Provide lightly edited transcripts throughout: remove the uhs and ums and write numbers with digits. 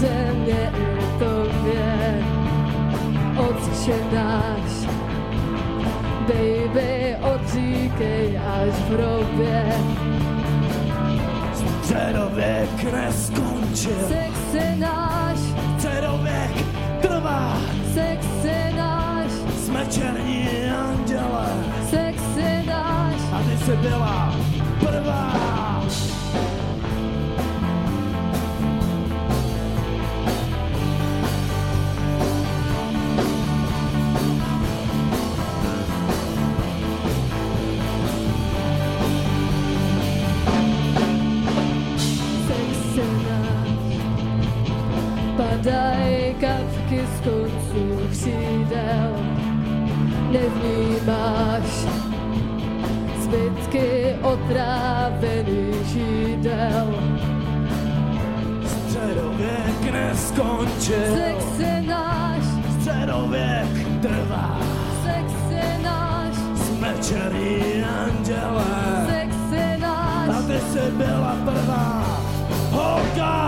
země i tobě, Otče náš. Baby, odříkej až v hrobě. Středověk neskončil, Sex je náš, středověk trvá, sex je náš, jsme černí anděle sex je náš. a ty jsi byla prvá. Padají kapky z konců křídel, nevnímáš zbytky otrávených jídel. Středověk neskončil, Sex je náš, středověk trvá, sex je náš, jsme černí anděle sex je náš. a ty jsi byla prvá. Holka!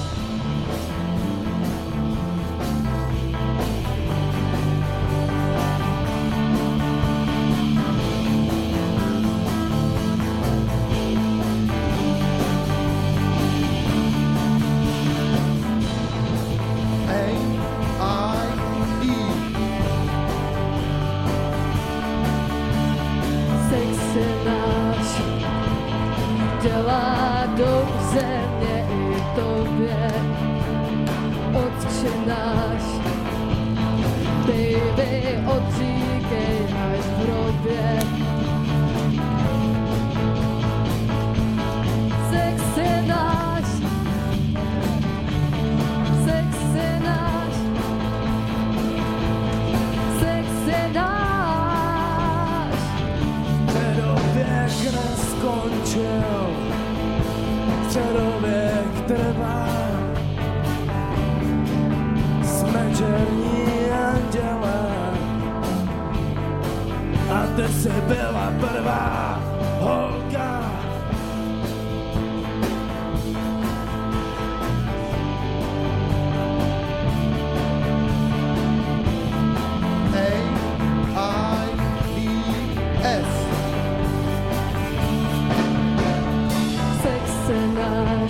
Sex je náš, dělá dobře mě i tobě, Otče náš. Baby, odříkej až v hrobě. Sex je náš, sex je náš, sex je náš. Středověk neskončil, středověk trvá, jsme černí anděle a ty jsi byla prvá. Holka! Sex je náš,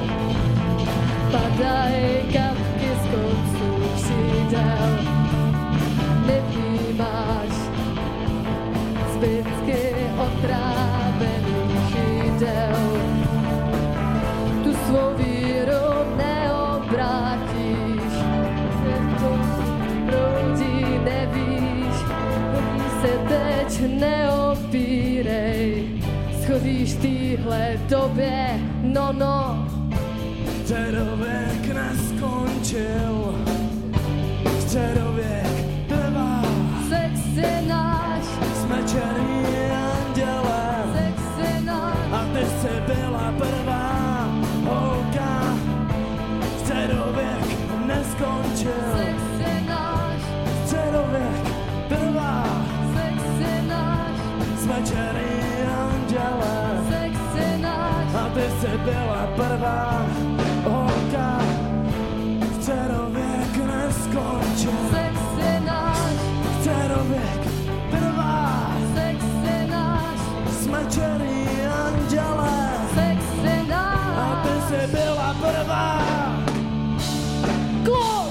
padají kapky z konců křídel, nevnímáš zbytky otrávených jídel. Tu svou víru neobrátíš, že to proudí, nevíš, hodí se teď neopírej, schodíš týhle době, no. Středověk neskončil, středověk trvá, Sex je náš, jsme černí anděle sex je náš, a ty jsi byla prvá. Holka! Středověk neskončil, sex je náš, středověk trvá, sex je náš, jsme černí anděle sex je náš, a ty jsi byla prvá. Holka! Středověk neskončil, sex je náš, středověk trvá, sex je náš, jsme černí anděle sex je a náš. ty jsi byla prvá. Go!